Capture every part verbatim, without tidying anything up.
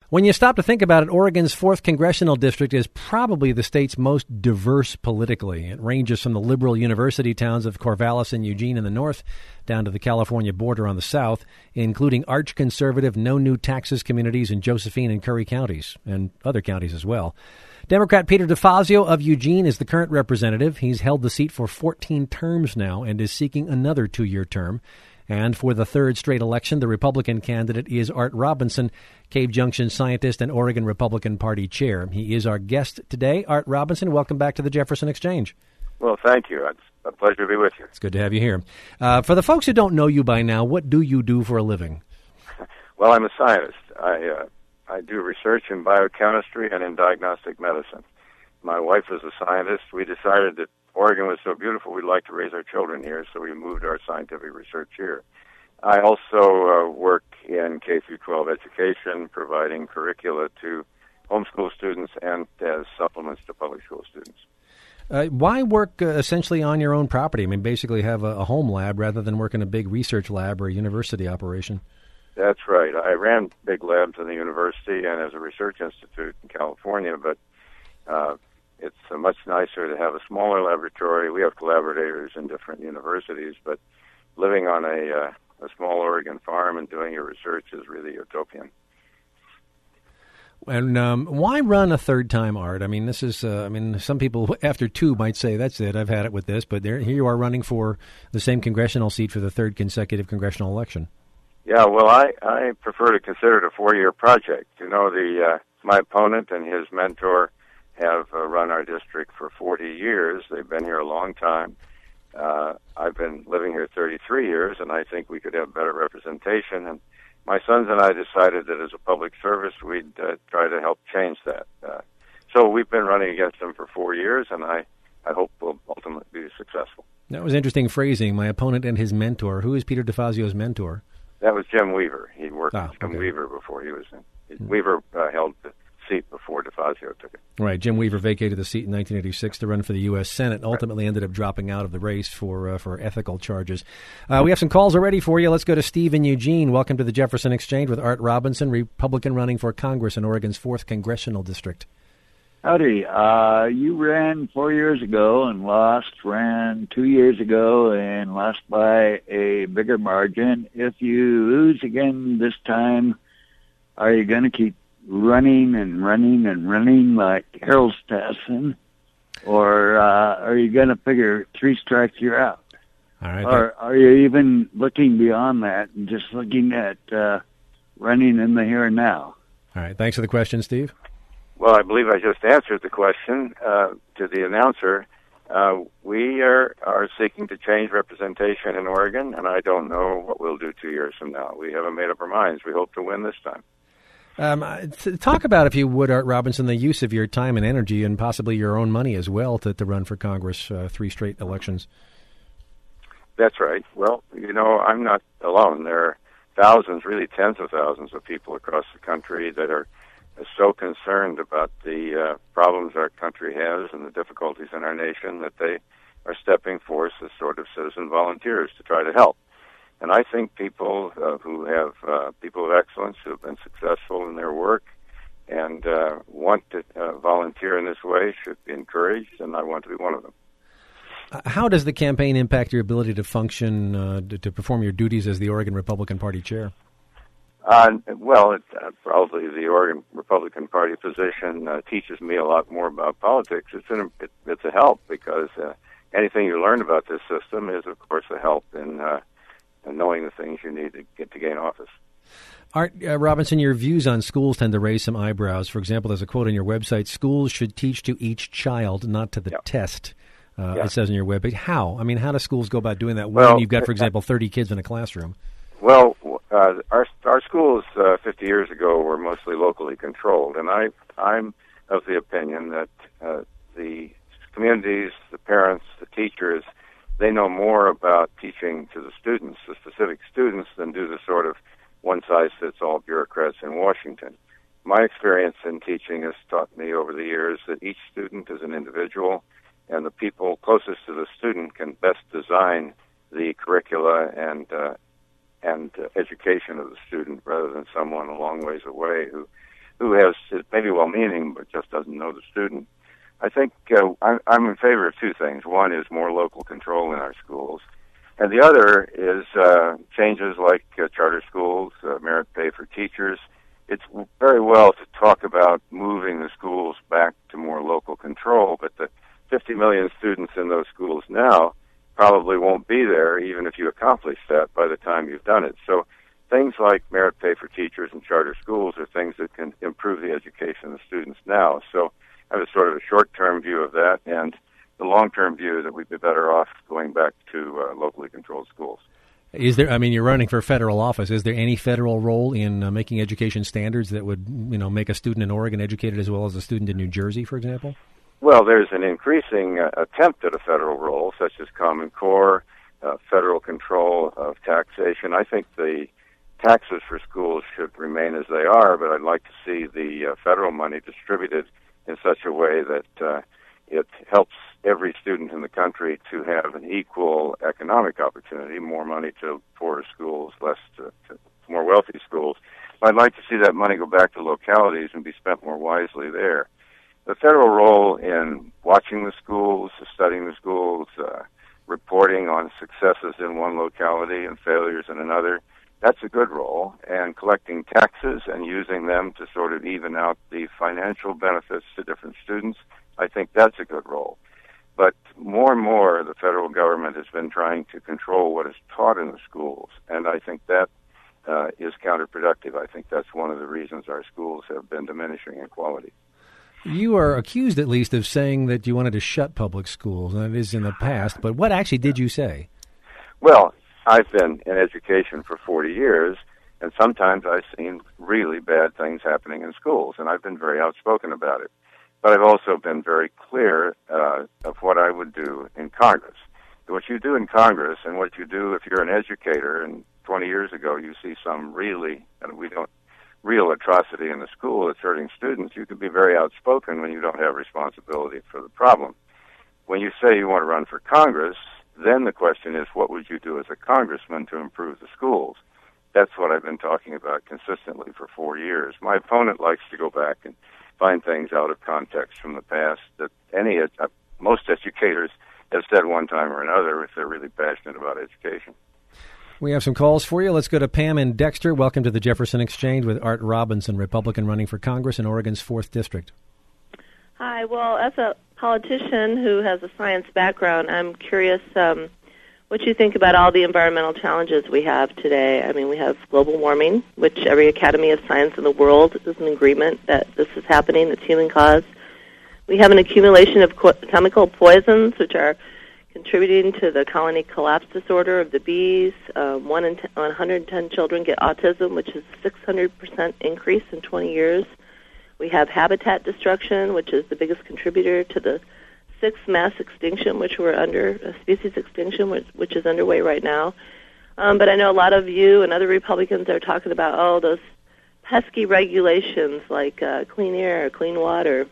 When you stop to think about it, Oregon's fourth Congressional District is probably the state's most diverse politically. It ranges from the liberal university towns of Corvallis and Eugene in the north down to the California border on the south, including arch-conservative, no-new-taxes communities in Josephine and Curry counties, and other counties as well. Democrat Peter DeFazio of Eugene is the current representative. He's held the seat for fourteen terms now and is seeking another two-year term. And for the third straight election, the Republican candidate is Art Robinson, Cave Junction scientist and Oregon Republican Party chair. He is our guest today. Art Robinson, welcome back to the Jefferson Exchange. Well, thank you. It's a pleasure to be with you. It's good to have you here. Uh, for the folks who don't know you by now, what do you do for a living? Well, I'm a scientist. I uh, I do research in biochemistry and in diagnostic medicine. My wife is a scientist. We decided that Oregon was so beautiful, we'd like to raise our children here, so we moved our scientific research here. I also uh, work in K through twelve education, providing curricula to homeschool students and as supplements to public school students. Uh, why work uh, essentially on your own property? I mean, basically have a, a home lab rather than work in a big research lab or a university operation. That's right. I ran big labs in the university and as a research institute in California, but uh, it's uh, much nicer to have a smaller laboratory. We have collaborators in different universities, but living on a, uh, a small Oregon farm and doing your research is really utopian. And um, why run a third time, Art? I mean, this is, uh, I mean, some people after two might say, that's it, I've had it with this, but there, here you are running for the same congressional seat for the third consecutive congressional election. Yeah, well, I, I prefer to consider it a four-year project. You know, the uh, my opponent and his mentor have uh, run our district for forty years. They've been here a long time. Uh, I've been living here thirty-three years, and I think we could have better representation. And my sons and I decided that as a public service, we'd uh, try to help change that. Uh, so we've been running against them for four years, and I, I hope we'll ultimately be successful. That was interesting phrasing, my opponent and his mentor. Who is Peter DeFazio's mentor? That was Jim Weaver. He worked ah, with Jim okay. Weaver before he was in. Mm-hmm. Weaver uh, held the seat before DeFazio took it. Right. Jim Weaver vacated the seat in nineteen eighty-six to run for the U S Senate and ultimately right. ended up dropping out of the race for uh, for ethical charges. Uh, we have some calls already for you. Let's go to Steve in Eugene. Welcome to the Jefferson Exchange with Art Robinson, Republican running for Congress in Oregon's fourth Congressional District. Howdy. Uh, you ran four years ago and lost, ran two years ago and lost by a bigger margin. If you lose again this time, are you going to keep running and running and running like Harold Stassen? Or uh, are you going to figure three strikes, you're out? All right. Or are you even looking beyond that and just looking at uh, running in the here and now? All right. Thanks for the question, Steve. Well, I believe I just answered the question uh, to the announcer. Uh, we are, are seeking to change representation in Oregon, and I don't know what we'll do two years from now. We haven't made up our minds. We hope to win this time. Um, talk about, if you would, Art Robinson, the use of your time and energy and possibly your own money as well to, to run for Congress uh, three straight elections. That's right. Well, you know, I'm not alone. There are thousands, really tens of thousands of people across the country that are so concerned about the uh, problems our country has and the difficulties in our nation that they are stepping forth as sort of citizen volunteers to try to help. And I think people uh, who have, uh, people of excellence who have been successful in their work and uh, want to uh, volunteer in this way should be encouraged, and I want to be one of them. How does the campaign impact your ability to function, uh, to, to perform your duties as the Oregon Republican Party chair? Uh, well, it, uh, probably the Oregon Republican Party position uh, teaches me a lot more about politics. It's an, it, it's a help because uh, anything you learn about this system is, of course, a help in, uh, in knowing the things you need to get to gain office. Art uh, Robinson, your views on schools tend to raise some eyebrows. For example, there's a quote on your website: "Schools should teach to each child, not to the yep. test." Uh, yeah. It says on your webpage. How? I mean, how do schools go about doing that well, when you've got, for example, thirty kids in a classroom? Well, uh, our our schools uh, fifty years ago were mostly locally controlled, and I I'm of the opinion that uh, the communities, the parents, the teachers, they know more about teaching to the students, the specific students, than do the sort of one-size-fits-all bureaucrats in Washington. My experience in teaching has taught me over the years that each student is an individual, and the people closest to the student can best design the curricula and uh, and uh, education of the student rather than someone a long ways away who who meaning, but just doesn't know the student. I think uh, I'm, I'm in favor of two things. One is more local control in our schools, and the other is uh, changes like uh, charter schools, uh, merit pay for teachers. It's very well to talk about moving the schools back to more local control, but the fifty million students in those schools now probably won't be there even if you accomplish that by the time you've done it. So things like merit pay for teachers and charter schools are things that can improve the education of the students now. So I have a sort of a short-term view of that, and the long-term view that we'd be better off going back to uh, locally controlled schools. Is there, I mean, you're running for federal office. Is there any federal role in uh, making education standards that would, you know, make a student in Oregon educated as well as a student in New Jersey, for example? Well, there's an increasing uh, attempt at a federal role, such as Common Core, uh, federal control of taxation. I think the taxes for schools should remain as they are, but I'd like to see the uh, federal money distributed in such a way that uh, it helps every student in the country to have an equal economic opportunity, more money to poorer schools, less to, to more wealthy schools. I'd like to see that money go back to localities and be spent more wisely there. The federal role in watching the schools, studying the schools, uh, reporting on successes in one locality and failures in another, that's a good role. And collecting taxes and using them to sort of even out the financial benefits to different students, I think that's a good role. But more and more, the federal government has been trying to control what is taught in the schools, and I think that uh, is counterproductive. I think that's one of the reasons our schools have been diminishing in quality. You are accused, at least, of saying that you wanted to shut public schools. That is in the past, but what actually did you say? Well, I've been in education for forty years, and sometimes I've seen really bad things happening in schools, and I've been very outspoken about it. But I've also been very clear uh, of what I would do in Congress. What you do in Congress and what you do if you're an educator, and twenty years ago you see some really, and we don't, real atrocity in the school that's hurting students, you can be very outspoken when you don't have responsibility for the problem. When you say you want to run for Congress, then the question is, what would you do as a congressman to improve the schools? That's what I've been talking about consistently for four years. My opponent likes to go back and find things out of context from the past that any uh, most educators have said one time or another if they're really passionate about education. We have some calls for you. Let's go to Pam in Dexter. Welcome to the Jefferson Exchange with Art Robinson, Republican running for Congress in Oregon's fourth District. Hi. Well, as a politician who has a science background, I'm curious um, what you think about all the environmental challenges we have today. I mean, we have global warming, which every Academy of Science in the world is in agreement that this is happening, it's human caused. We have an accumulation of co- chemical poisons, which are contributing to the colony collapse disorder of the bees. Um, one in ten, one hundred ten children get autism, which is a six hundred percent increase in twenty years. We have habitat destruction, which is the biggest contributor to the sixth mass extinction, which we're under, a species extinction, which, which is underway right now. Um, but I know a lot of you and other Republicans are talking about, oh, those pesky regulations like uh, clean air, clean water,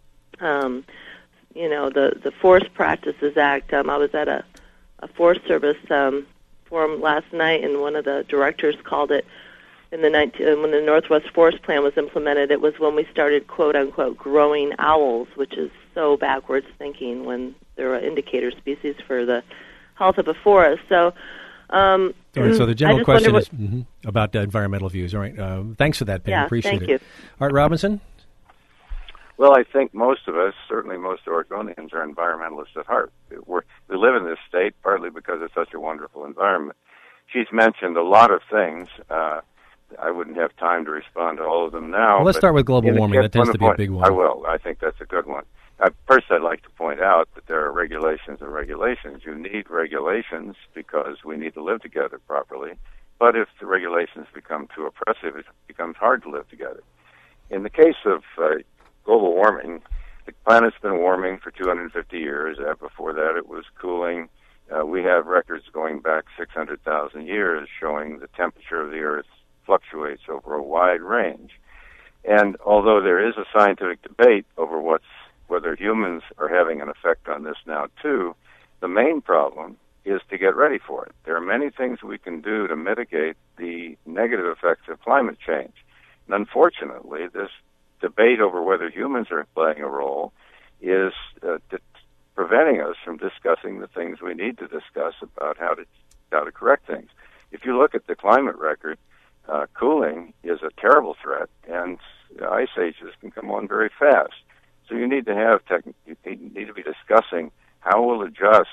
um, you know, the, the Forest Practices Act. Um, I was at a, a Forest Service um, forum last night, and one of the directors called it, in the nineteen, when the Northwest Forest Plan was implemented, it was when we started, quote-unquote, growing owls, which is so backwards thinking when there are indicator species for the health of a forest. So, um, All right, so the general question what, is mm-hmm, about uh, environmental views. All right, uh, thanks for that, Pam. Yeah, Appreciate thank it. you. Art Robinson? Well, I think most of us, certainly most Oregonians, are environmentalists at heart. We're, we live in this state partly because it's such a wonderful environment. She's mentioned a lot of things. Uh, I wouldn't have time to respond to all of them now. Well, let's start with global warming. That tends to be point, a big one. I will. I think that's a good one. Uh, first, I'd like to point out that there are regulations and regulations. You need regulations because we need to live together properly. But if the regulations become too oppressive, it becomes hard to live together. In the case of uh, global warming, the planet's been warming for two hundred fifty years. Uh, before that, it was cooling. Uh, we have records going back six hundred thousand years showing the temperature of the Earth fluctuates over a wide range. And although there is a scientific debate over what's whether humans are having an effect on this now too, the main problem is to get ready for it. There are many things we can do to mitigate the negative effects of climate change. And unfortunately, this debate over whether humans are playing a role is uh, d- preventing us from discussing the things we need to discuss about how to how to correct things. If you look at the climate record, uh, cooling is a terrible threat, and ice ages can come on very fast. So you need to have tech, you need to be discussing how we'll adjust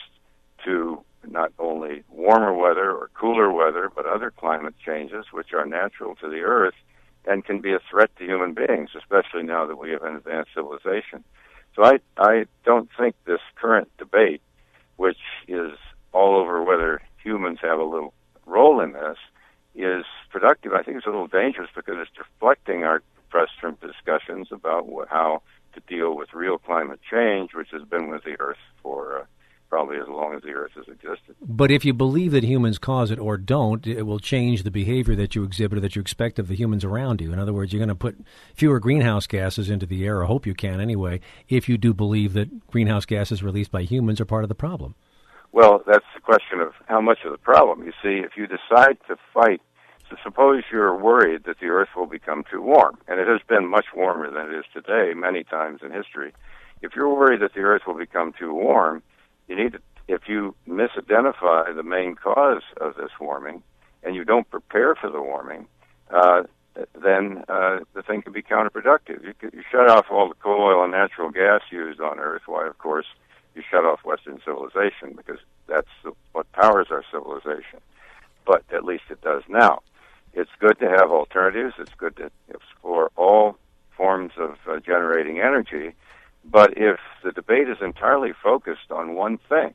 to not only warmer weather or cooler weather, but other climate changes which are natural to the Earth and can be a threat to human beings, especially now that we have an advanced civilization. So I, I don't think this current debate, which is all over whether humans have a little role in this, is productive. I think it's a little dangerous because it's deflecting our press from discussions about what, how to deal with real climate change, which has been with the Earth for uh, probably as long as the Earth has existed. But if you believe that humans cause it or don't, it will change the behavior that you exhibit or that you expect of the humans around you. In other words, you're going to put fewer greenhouse gases into the air, or hope you can anyway, if you do believe that greenhouse gases released by humans are part of the problem. Well, that's the question of how much of the problem. You see, if you decide to fight, so suppose you're worried that the Earth will become too warm, and it has been much warmer than it is today many times in history. If you're worried that the Earth will become too warm, you need to, if you misidentify the main cause of this warming and you don't prepare for the warming, uh, then uh, the thing can be counterproductive. You, could, you shut off all the coal, oil, and natural gas used on Earth. Why, of course, you shut off Western civilization because that's the, what powers our civilization. But at least it does now. It's good to have alternatives. It's good to explore all forms of uh, generating energy. But if the debate is entirely focused on one thing,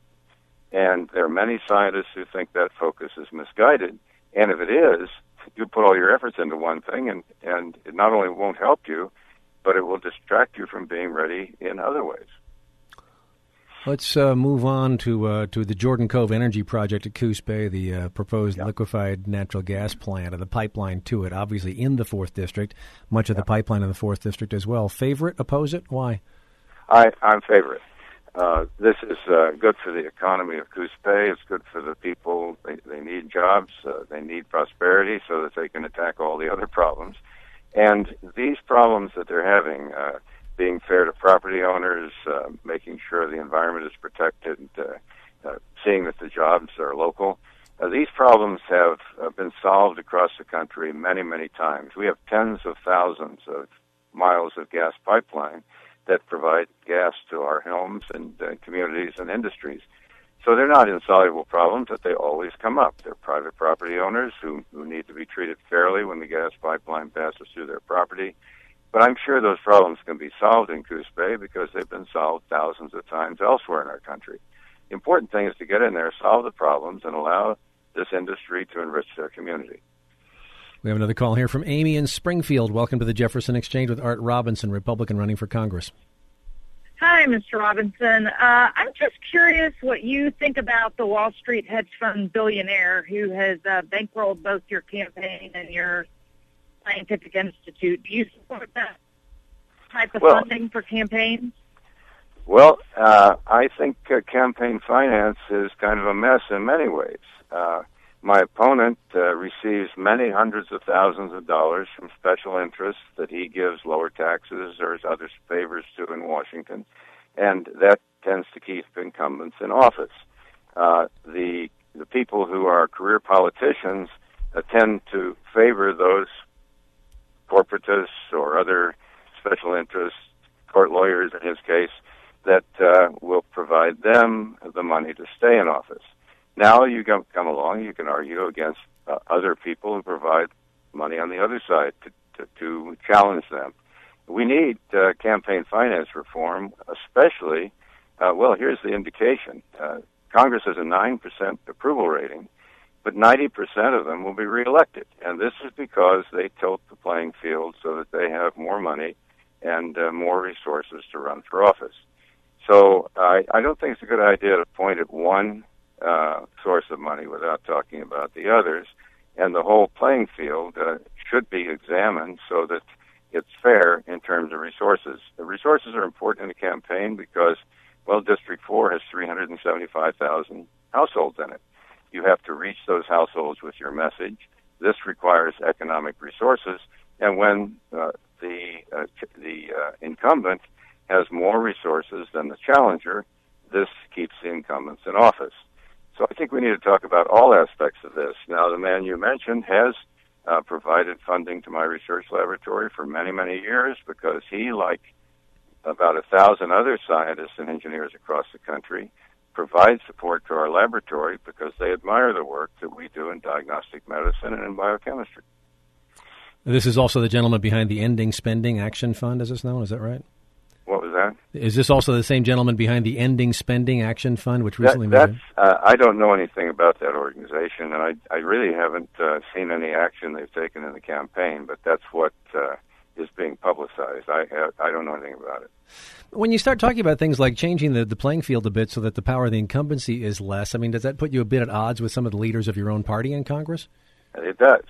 and there are many scientists who think that focus is misguided, and if it is, you put all your efforts into one thing, and, and it not only won't help you, but it will distract you from being ready in other ways. Let's uh, move on to uh, to the Jordan Cove Energy Project at Coos Bay, the uh, proposed yeah. liquefied natural gas plant, or the pipeline to it, obviously in the fourth District, much of yeah. the pipeline in the fourth District as well. Favorite, oppose it? Why? I, I'm favorite. Uh, this is uh, good for the economy of Coos Bay. It's good for the people. They, they need jobs. Uh, they need prosperity so that they can attack all the other problems. And these problems that they're having, uh, being fair to property owners, uh, making sure the environment is protected, uh, uh, seeing that the jobs are local, uh, these problems have uh, been solved across the country many, many times. We have tens of thousands of miles of gas pipeline that provide gas to our homes and uh, communities and industries. So they're not insoluble problems, but they always come up. They're private property owners who, who need to be treated fairly when the gas pipeline passes through their property. But I'm sure those problems can be solved in Coos Bay because they've been solved thousands of times elsewhere in our country. The important thing is to get in there, solve the problems, and allow this industry to enrich their community. We have another call here from Amy in Springfield. Welcome to the Jefferson Exchange with Art Robinson, Republican running for Congress. Hi, Mister Robinson. Uh, I'm just curious what you think about the Wall Street hedge fund billionaire who has uh, bankrolled both your campaign and your scientific institute. Do you support that type of well, funding for campaigns? Well, uh, I think uh, campaign finance is kind of a mess in many ways. Uh, my opponent uh, receives many hundreds of thousands of dollars from special interests that he gives lower taxes or other favors to in Washington, and that tends to keep incumbents in office. Uh, the the people who are career politicians uh, tend to favor those corporatists or other special interests, court lawyers in his case, that uh, will provide them the money to stay in office. Now you come, come along, you can argue against uh, other people who provide money on the other side to, to, to challenge them. We need uh, campaign finance reform, especially, uh, well, here's the indication. Uh, Congress has a nine percent approval rating, but ninety percent of them will be reelected. And this is because they tilt the playing field so that they have more money and uh, more resources to run for office. So I, I don't think it's a good idea to point at one uh, source of money without talking about the others. And the whole playing field uh, should be examined so that it's fair in terms of resources. The resources are important in a campaign because, well, District four has three hundred seventy-five thousand households in it. You have to reach those households with your message. This requires economic resources. And when uh, the uh, the incumbent has more resources than the challenger, this keeps the incumbents in office. So I think we need to talk about all aspects of this. Now, the man you mentioned has uh, provided funding to my research laboratory for many, many years because he, like about a thousand other scientists and engineers across the country, provide support to our laboratory because they admire the work that we do in diagnostic medicine and in biochemistry. This is also the gentleman behind the Ending Spending Action Fund, as it's known. Is that right? What was that? Is this also the same gentleman behind the Ending Spending Action Fund, which recently that, made that's, uh, I don't know anything about that organization, and I, I really haven't uh, seen any action they've taken in the campaign, but that's what uh, is being publicized. I, I don't know anything about it. When you start talking about things like changing the, the playing field a bit so that the power of the incumbency is less, I mean, does that put you a bit at odds with some of the leaders of your own party in Congress? It does.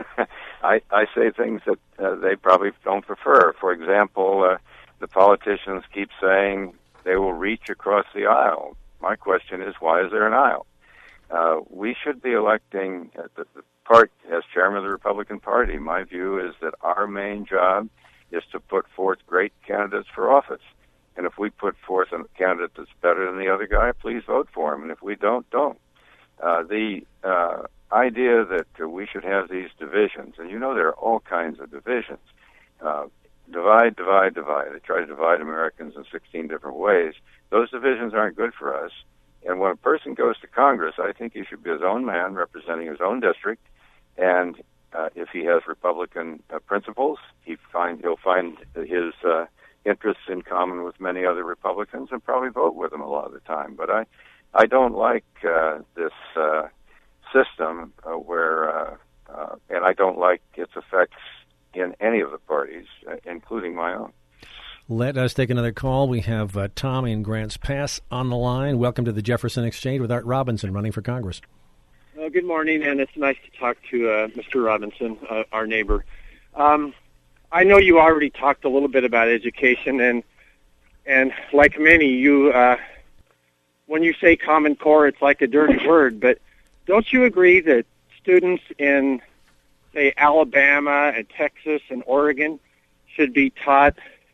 I, I say things that uh, they probably don't prefer. For example, uh, the politicians keep saying they will reach across the aisle. My question is, why is there an aisle? Uh, we should be electing uh, the, the part as chairman of the Republican Party. My view is that our main job is to put forth great candidates for office. And if we put forth a candidate that's better than the other guy, please vote for him. And if we don't, don't. Uh, the uh, idea that uh, we should have these divisions, and you know there are all kinds of divisions, uh, divide, divide, divide. They try to divide Americans in sixteen different ways. Those divisions aren't good for us. And when a person goes to Congress, I think he should be his own man representing his own district. And uh, if he has Republican uh, principles, he find he'll find his uh, interests in common with many other Republicans and probably vote with them a lot of the time. But I, I don't like uh, this uh, system uh, where, uh, uh, and I don't like its effects in any of the parties, uh, including my own. Let us take another call. We have uh, Tom in Grants Pass on the line. Welcome to the Jefferson Exchange with Art Robinson, running for Congress. Uh, good morning, and it's nice to talk to uh, Mister Robinson, uh, our neighbor. Um, I know you already talked a little bit about education, and and like many, you uh, when you say Common Core, it's like a dirty word. But don't you agree that students in, say, Alabama and Texas and Oregon should be taught,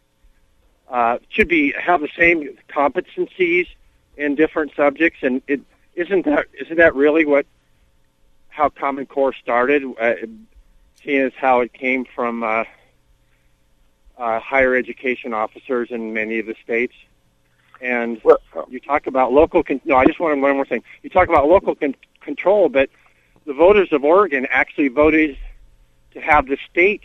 uh, should be have the same competencies in different subjects? And it isn't that isn't that really what how Common Core started? Uh, seeing as how it came from uh, uh, higher education officers in many of the states. And well, you talk about local. Con- no, I just want one more thing. You talk about local con- control, but the voters of Oregon actually voted to have the state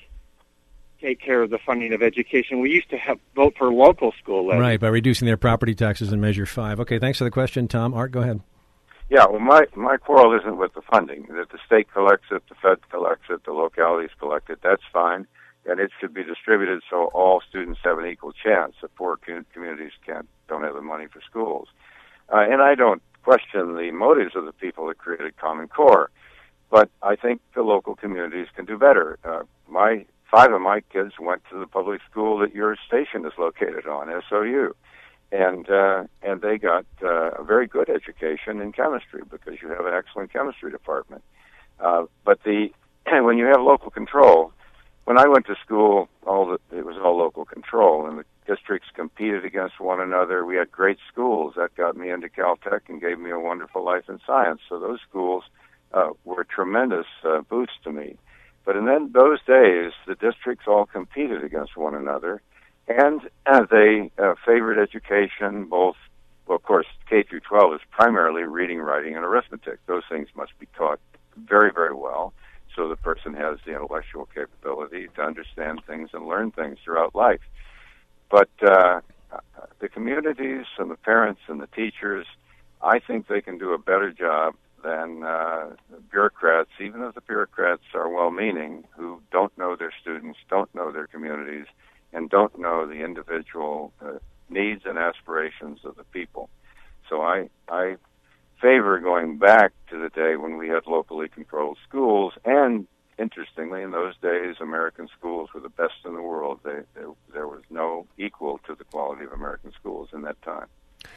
take care of the funding of education. We used to have vote for local school levy. Right, by reducing their property taxes in Measure five. Okay, thanks for the question, Tom. Art, go ahead. Yeah, well, my, my quarrel isn't with the funding. That the state collects it, the Fed collects it, the localities collect it, that's fine. And it should be distributed so all students have an equal chance. The poor communities can't don't have the money for schools. Uh, and I don't question the motives of the people that created Common Core, but I think the local communities can do better. Uh, my five of my kids went to the public school that your station is located on, S O U, and uh, and they got uh, a very good education in chemistry because you have an excellent chemistry department. Uh, but the when you have local control. When I went to school, all the, it was all local control, and the districts competed against one another. We had great schools. That got me into Caltech and gave me a wonderful life in science. So those schools uh, were a tremendous uh, boost to me. But in then those days, the districts all competed against one another, and uh, they uh, favored education, both, well, of course, K through twelve is primarily reading, writing, and arithmetic. Those things must be taught very, very well, so the person has the intellectual capability to understand things and learn things throughout life. But uh, the communities and the parents and the teachers, I think they can do a better job than uh, bureaucrats, even if the bureaucrats are well-meaning, who don't know their students, don't know their communities, and don't know the individual uh, needs and aspirations of the people. So I, I favor going back to the day when we had locally controlled schools, and interestingly, in those days, American schools were the best in the world. They, they, there was no equal to the quality of American schools in that time.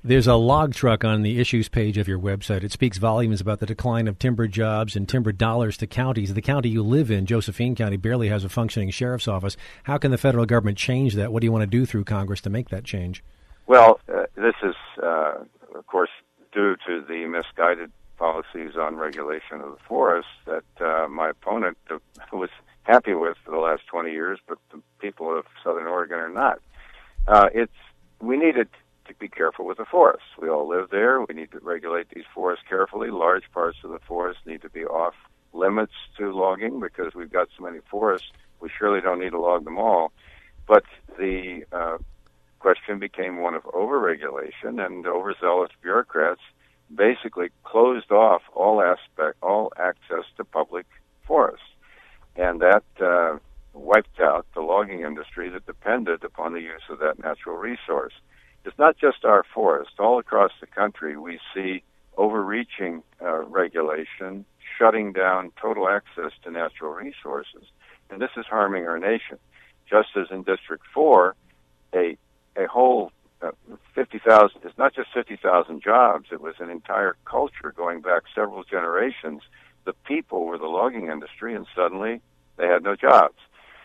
There's a log truck on the issues page of your website. It speaks volumes about the decline of timber jobs and timber dollars to counties. The county you live in, Josephine County, barely has a functioning sheriff's office. How can the federal government change that? What do you want to do through Congress to make that change? Well, uh, this is, uh, of course, due to the misguided policies on regulation of the forest that uh, my opponent uh, was happy with for the last twenty years, but the people of Southern Oregon are not. Uh, it's we needed to be careful with the forests. We all live there. We need to regulate these forests carefully. Large parts of the forest need to be off limits to logging because we've got so many forests. We surely don't need to log them all. But the uh, question became one of overregulation, and overzealous bureaucrats basically closed off all aspect, all access to public forests. And that uh, wiped out the logging industry that depended upon the use of that natural resource. It's not just our forest. All across the country, we see overreaching uh, regulation, shutting down total access to natural resources. And this is harming our nation. Just as in District four, a a whole uh, fifty thousand, it's not just fifty thousand jobs, it was an entire culture going back several generations. The people were the logging industry, and suddenly they had no jobs.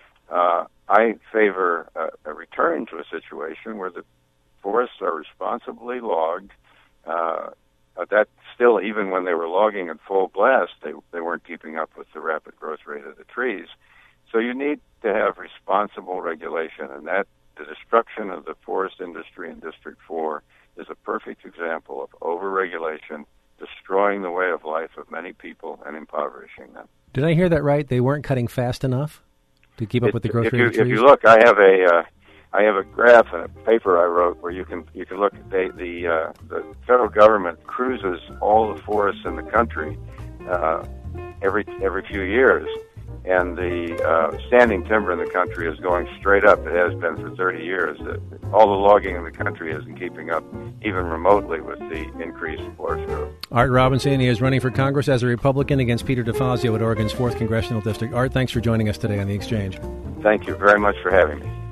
Uh, I favor a, a return to a situation where the forests are responsibly logged. Uh, that still, even when they were logging in full blast, they, they weren't keeping up with the rapid growth rate of the trees. So you need to have responsible regulation, and that the destruction of the forest industry in District four is a perfect example of overregulation, destroying the way of life of many people and impoverishing them. Did I hear that right? They weren't cutting fast enough to keep up it, with the growth if rate you, of the trees? If you look, I have a, uh, I have a graph and a paper I wrote where you can you can look at the the, uh, the federal government cruises all the forests in the country uh, every every few years, and the uh, standing timber in the country is going straight up. It has been for thirty years. Uh, all the logging in the country isn't keeping up even remotely with the increased forest growth. Art Robinson, he is running for Congress as a Republican against Peter DeFazio at Oregon's fourth Congressional District. Art, thanks for joining us today on The Exchange. Thank you very much for having me.